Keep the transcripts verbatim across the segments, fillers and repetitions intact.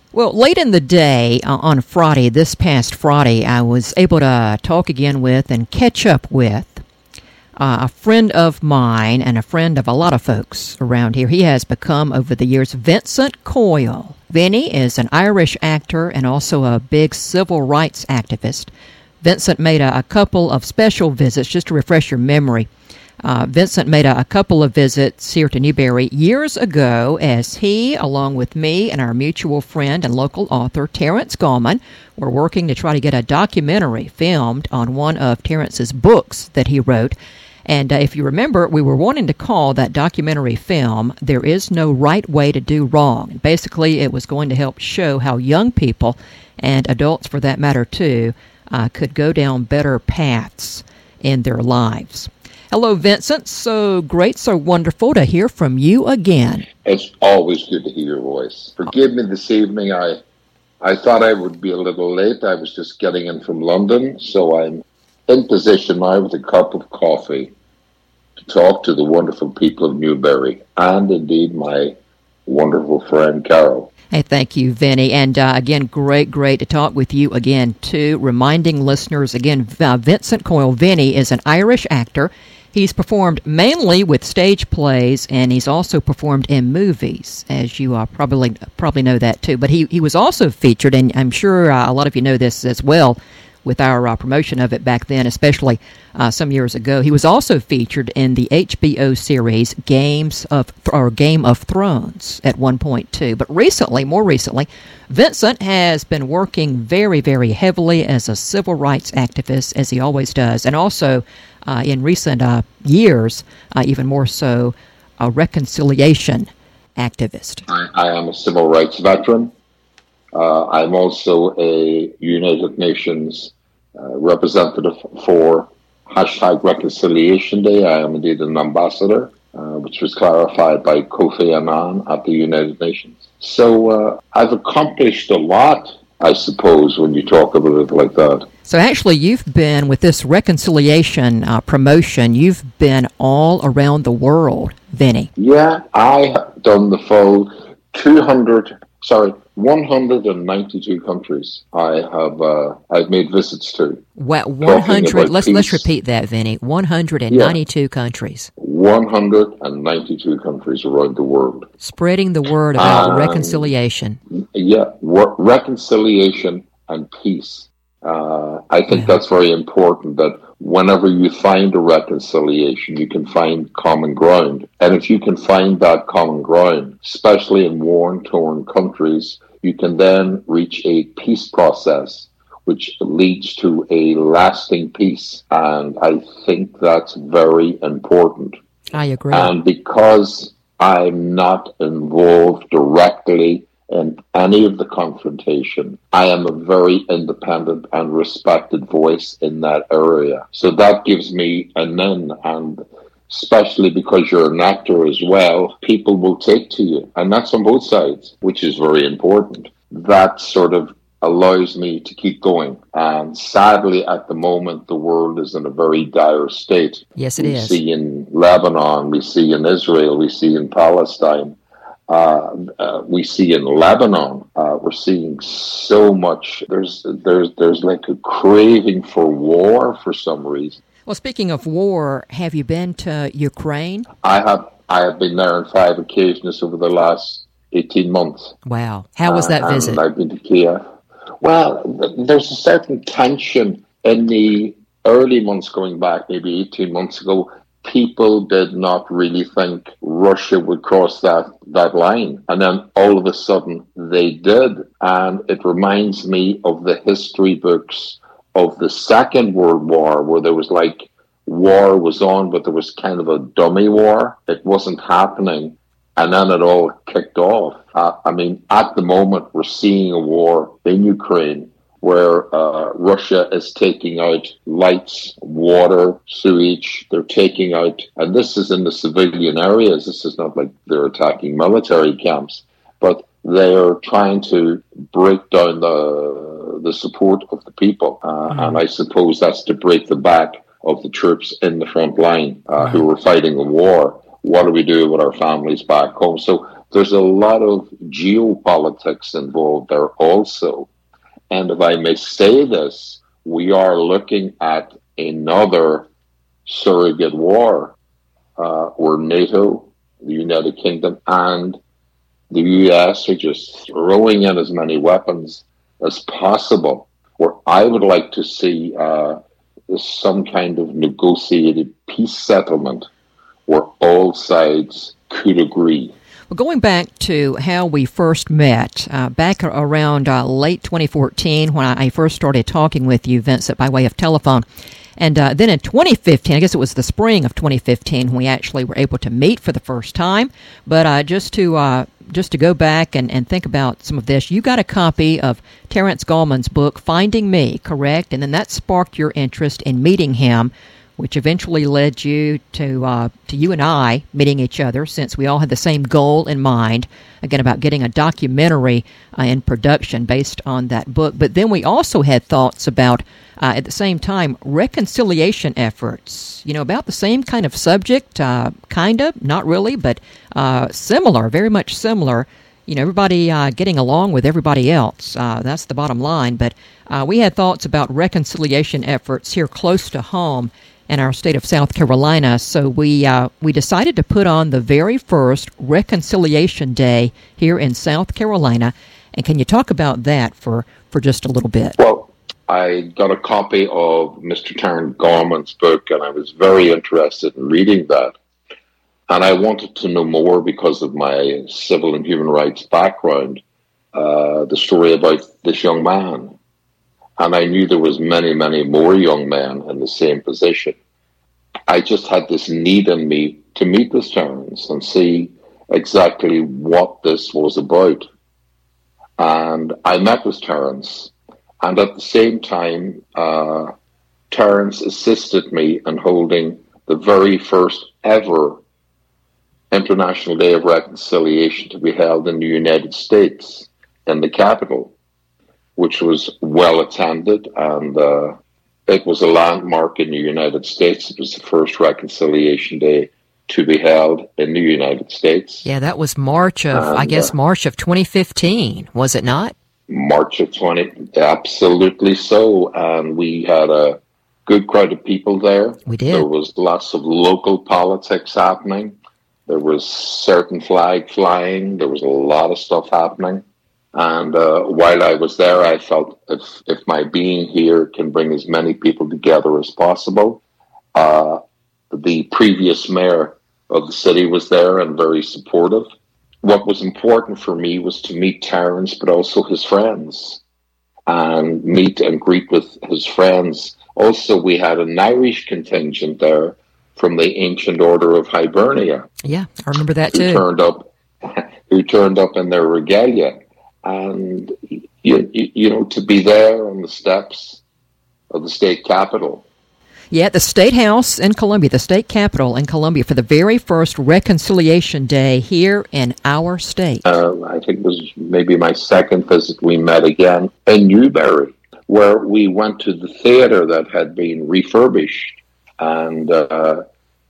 Well, late in the day uh, on Friday, this past Friday, I was able to talk again with and catch up with uh, a friend of mine and a friend of a lot of folks around here. He has become, over the years, Vincent Coyle. Vinny is an Irish actor and also a big civil rights activist. Vincent made a, a couple of special visits, just to refresh your memory. Uh, Vincent made a, a couple of visits here to Newberry years ago as he, along with me and our mutual friend and local author, Terrence Gallman, were working to try to get a documentary filmed on one of Terrence's books that he wrote. And uh, if you remember, we were wanting to call that documentary film, There Is No Right Way to Do Wrong. Basically, it was going to help show how young people, and adults for that matter too, uh, could go down better paths in their lives. Hello, Vincent. So great, so wonderful to hear from you again. It's always good to hear your voice. Forgive me this evening. I I thought I would be a little late. I was just getting in from London, so I'm in position now with a cup of coffee to talk to the wonderful people of Newberry and indeed my wonderful friend Carol. Hey, thank you, Vinny. And uh, again, great, great to talk with you again, too. Reminding listeners, again, uh, Vincent Coyle, Vinny, is an Irish actor. He's performed mainly with stage plays, and he's also performed in movies, as you uh, probably probably know that, too. But he, he was also featured, and I'm sure uh, a lot of you know this as well, with our uh, promotion of it back then, especially uh, some years ago. He was also featured in the H B O series Games of or Game of Thrones at one point too. But recently, more recently, Vincent has been working very, very heavily as a civil rights activist, as he always does, and also uh, in recent uh, years, uh, even more so, a reconciliation activist. I, I am a civil rights veteran. Uh, I'm also a United Nations uh, representative for hashtag Reconciliation Day. I am indeed an ambassador, uh, which was clarified by Kofi Annan at the United Nations. So uh, I've accomplished a lot, I suppose, when you talk about it like that. So actually, you've been, with this reconciliation uh, promotion, you've been all around the world, Vinny. Yeah, I have done the full two hundred, sorry, one hundred ninety-two countries I have uh, I've made visits to. Wow, one hundred, let's, let's repeat that, Vinny, one hundred ninety-two yeah. countries. one hundred ninety-two countries around the world. Spreading the word about um, reconciliation. Yeah, re- reconciliation and peace. Uh, I think wow. that's very important, that whenever you find a reconciliation, you can find common ground. And if you can find that common ground, especially in war-torn countries, you can then reach a peace process, which leads to a lasting peace. And I think that's very important. I agree. And because I'm not involved directly in any of the confrontation, I am a very independent and respected voice in that area. So that gives me an in, and especially because you're an actor as well, people will take to you. And that's on both sides, which is very important. That sort of allows me to keep going. And sadly, at the moment, the world is in a very dire state. Yes, it we is. We see in Lebanon, we see in Israel, we see in Palestine. Uh, uh, we see in Lebanon, uh, we're seeing so much. There's, there's, there's like a craving for war for some reason. Well, speaking of war, have you been to Ukraine? I have. I have been there on five occasions over the last eighteen months. Wow! How was that uh, visit? And I've been to Kiev. Well, there's a certain tension in the early months, going back maybe eighteen months ago. People did not really think Russia would cross that, that line. And then all of a sudden they did. And it reminds me of the history books of the Second World War, where there was like war was on, but there was kind of a dummy war. It wasn't happening. And then it all kicked off. Uh, I mean, at the moment, we're seeing a war in Ukraine where uh, Russia is taking out lights, water, sewage. They're taking out, and this is in the civilian areas. This is not like they're attacking military camps, but they're trying to break down the the support of the people. Uh, mm-hmm. And I suppose that's to break the back of the troops in the front line uh, mm-hmm. who are fighting the war. What do we do with our families back home? So there's a lot of geopolitics involved there also. And if I may say this, we are looking at another surrogate war uh, where NATO, the United Kingdom, and the U S are just throwing in as many weapons as possible, where I would like to see uh, some kind of negotiated peace settlement where all sides could agree. Well, going back to how we first met, uh, back around uh, late twenty fourteen when I first started talking with you, Vincent, by way of telephone, and uh, then in twenty fifteen, I guess it was the spring of twenty fifteen, when we actually were able to meet for the first time. But uh, just to uh, just to go back and, and think about some of this, you got a copy of Terence Gallman's book, Finding Me, correct? And then that sparked your interest in meeting him, which eventually led you to uh, to you and I meeting each other, since we all had the same goal in mind, again, about getting a documentary uh, in production based on that book. But then we also had thoughts about, uh, at the same time, reconciliation efforts, you know, about the same kind of subject, uh, kind of, not really, but uh, similar, very much similar. You know, everybody uh, getting along with everybody else. Uh, that's the bottom line. But uh, we had thoughts about reconciliation efforts here close to home in our state of South Carolina. So we uh, we decided to put on the very first Reconciliation Day here in South Carolina. And can you talk about that for, for just a little bit? Well, I got a copy of Mister Terence Gallman's book, and I was very interested in reading that. And I wanted to know more because of my civil and human rights background, uh, the story about this young man. And I knew there was many, many more young men in the same position. I just had this need in me to meet with Terence and see exactly what this was about. And I met with Terence. And at the same time, uh, Terence assisted me in holding the very first ever International Day of Reconciliation to be held in the United States, in the Capitol, which was well attended, and uh, it was a landmark in the United States. It was the first Reconciliation Day to be held in the United States. Yeah, that was March of, and, I guess, uh, March of twenty fifteen, was it not? March of twenty, absolutely so. And we had a good crowd of people there. We did. There was lots of local politics happening. There was certain flag flying. There was a lot of stuff happening. And uh, while I was there, I felt if, if my being here can bring as many people together as possible. Uh, the previous mayor of the city was there and very supportive. What was important for me was to meet Terence, but also his friends, and meet and greet with his friends. Also, we had an Irish contingent there from the Ancient Order of Hibernia. Yeah, I remember that too. Who turned up, who turned up in their regalia. And, you, you know, to be there on the steps of the state capitol. Yeah, the State House in Columbia, the state capitol in Columbia, for the very first Reconciliation Day here in our state. Uh, I think it was maybe my second visit. We met again in Newberry, where we went to the theater that had been refurbished. And uh,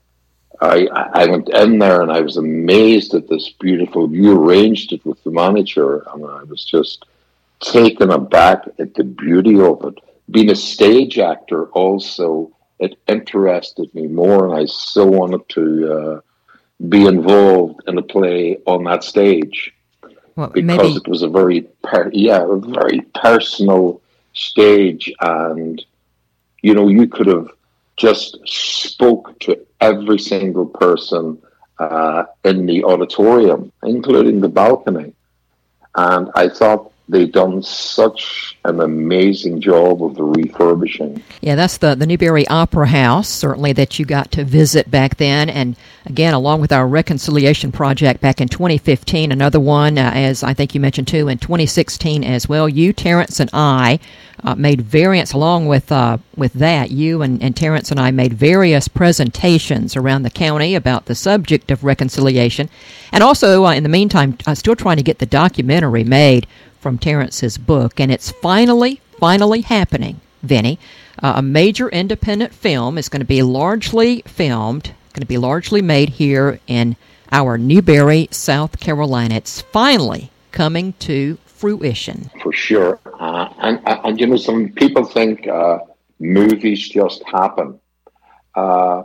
I, I went in there and I was amazed at this beautiful, you arranged it with the manager, and I was just taken aback at the beauty of it. Being a stage actor also, it interested me more, and I so wanted to uh, be involved in a play on that stage. Well, because maybe... it was a very, per- yeah, a very personal stage, and, you know, you could have just spoke to every single person uh, in the auditorium, including the balcony. And I thought they'd done such an amazing job of the refurbishing. Yeah, that's the, the Newberry Opera House, certainly, that you got to visit back then. And again, along with our Reconciliation Project back in twenty fifteen, another one, uh, as I think you mentioned too, in twenty sixteen as well. You, Terence, and I uh, made variants along with uh, with that. You and, and Terence and I made various presentations around the county about the subject of reconciliation. And also, uh, in the meantime, uh, still trying to get the documentary made from Terence's book, and it's finally, finally happening, Vinny. Uh, a major independent film is going to be largely filmed, going to be largely made here in our Newberry, South Carolina. It's finally coming to fruition. For sure. Uh, and, and, you know, some people think uh, movies just happen. Uh,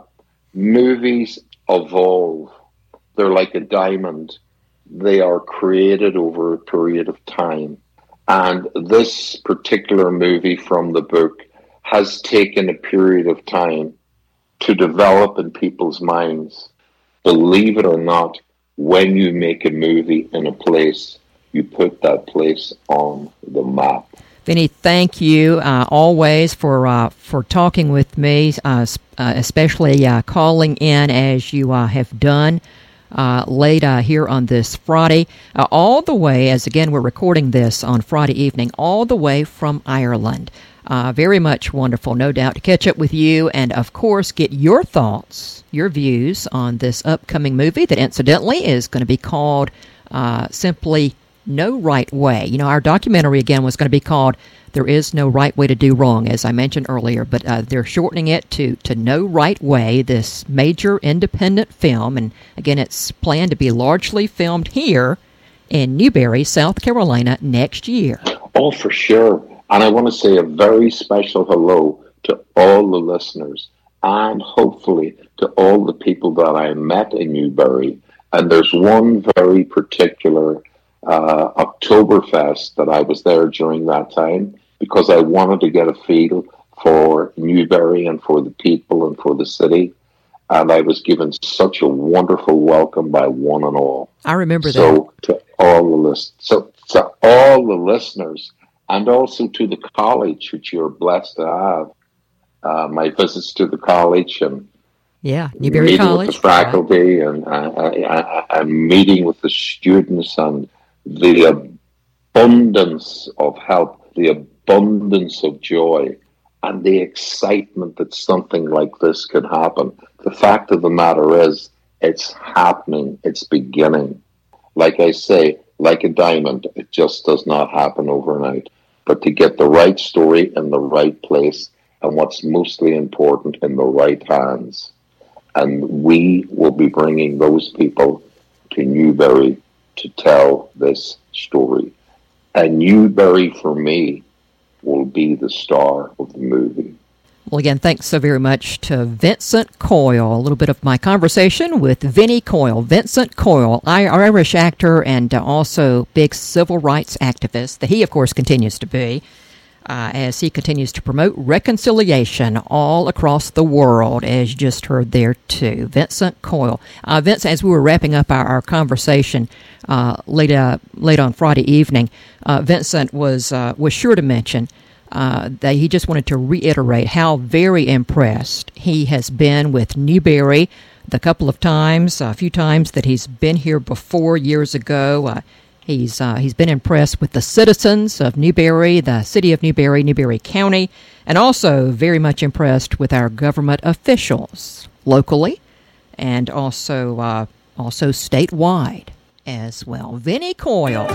movies evolve. They're like a diamond. They are created over a period of time. And this particular movie from the book has taken a period of time to develop in people's minds. Believe it or not, when you make a movie in a place, you put that place on the map. Vinny, thank you uh, always for uh, for talking with me, uh, uh, especially uh, calling in as you uh, have done uh, late uh, here on this Friday, uh, all the way, as again we're recording this on Friday evening, all the way from Ireland. Uh, very much wonderful, no doubt, to catch up with you and, of course, get your thoughts, your views on this upcoming movie that, incidentally, is going to be called uh, simply No Right Way. You know, our documentary, again, was going to be called There Is No Right Way to Do Wrong, as I mentioned earlier, but uh, they're shortening it to, to No Right Way, this major independent film. And, again, it's planned to be largely filmed here in Newberry, South Carolina, next year. Oh, for sure. And I want to say a very special hello to all the listeners and hopefully to all the people that I met in Newberry. And there's one very particular uh, Oktoberfest that I was there during that time because I wanted to get a feel for Newberry and for the people and for the city. And I was given such a wonderful welcome by one and all. I remember so that. So to all the list, so to all the listeners, and also to the college, which you're blessed to have. Uh, my visits to the college and yeah, Newberry meeting College, with the faculty right. and uh, I, I, I'm meeting with the students and the abundance of help, the abundance of joy, and the excitement that something like this could happen. The fact of the matter is, it's happening. It's beginning. Like I say, like a diamond, it just does not happen overnight. But to get the right story in the right place, and what's mostly important, in the right hands. And we will be bringing those people to Newberry to tell this story. And Newberry, for me, will be the star of the movie. Well, again, thanks so very much to Vincent Coyle. A little bit of my conversation with Vinnie Coyle. Vincent Coyle, Irish actor and uh, also big civil rights activist, that he, of course, continues to be, uh, as he continues to promote reconciliation all across the world, as you just heard there, too. Vincent Coyle. Uh, Vince, as we were wrapping up our, our conversation uh, late, uh, late on Friday evening, uh, Vincent was uh, was sure to mention Uh, that he just wanted to reiterate how very impressed he has been with Newberry the couple of times, a few times that he's been here before years ago. Uh, he's uh, he's been impressed with the citizens of Newberry, the city of Newberry, Newberry County, and also very much impressed with our government officials locally and also uh, also statewide as well. Vinnie Coyle.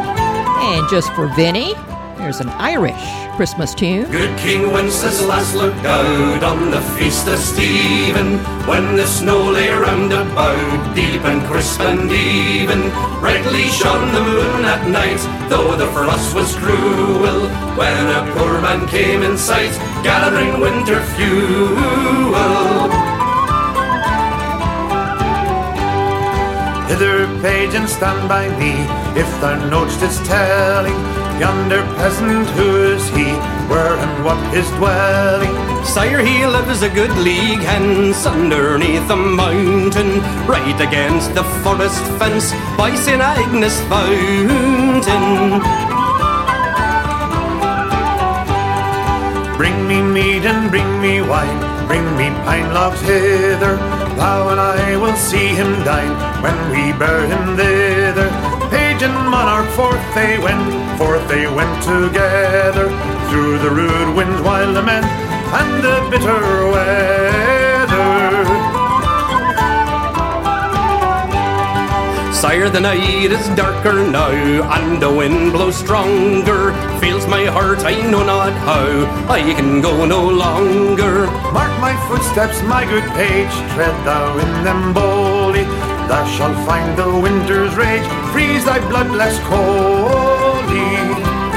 And just for Vinnie, here's an Irish Christmas tune. Good King Wenceslas looked out on the feast of Stephen, when the snow lay round about, deep and crisp and even. Brightly shone the moon at night, though the frost was cruel, when a poor man came in sight, gathering winter fuel. Hither, page, and stand by me, if thou know'st his telling, yonder peasant, who is he, where and what his dwelling? Sire, he lives a good league hence, underneath a mountain, right against the forest fence, by Saint Agnes fountain. Bring me mead and bring me wine, bring me pine logs hither, thou and I will see him dine, when we bear him thither. Page and monarch forth they went, forth they went together, through the rude winds, wild lament, and the bitter weather. Sire, the night is darker now, and the wind blows stronger, fills my heart, I know not how, I can go no longer. Mark my footsteps, my good page, tread thou in them boldly, thou shalt find the winter's rage freeze thy blood less coldly.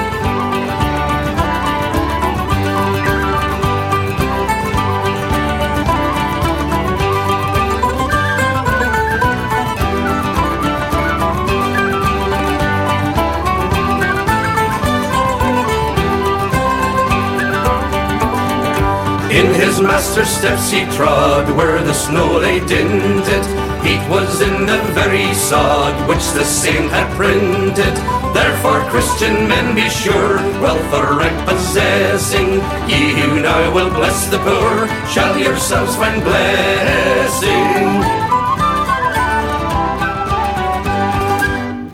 In his master's steps he trod, where the snow lay dinted. Heat was in the very sod which the saint had printed. Therefore, Christian men, be sure, wealth or rank possessing, ye who now will bless the poor, shall yourselves find blessing.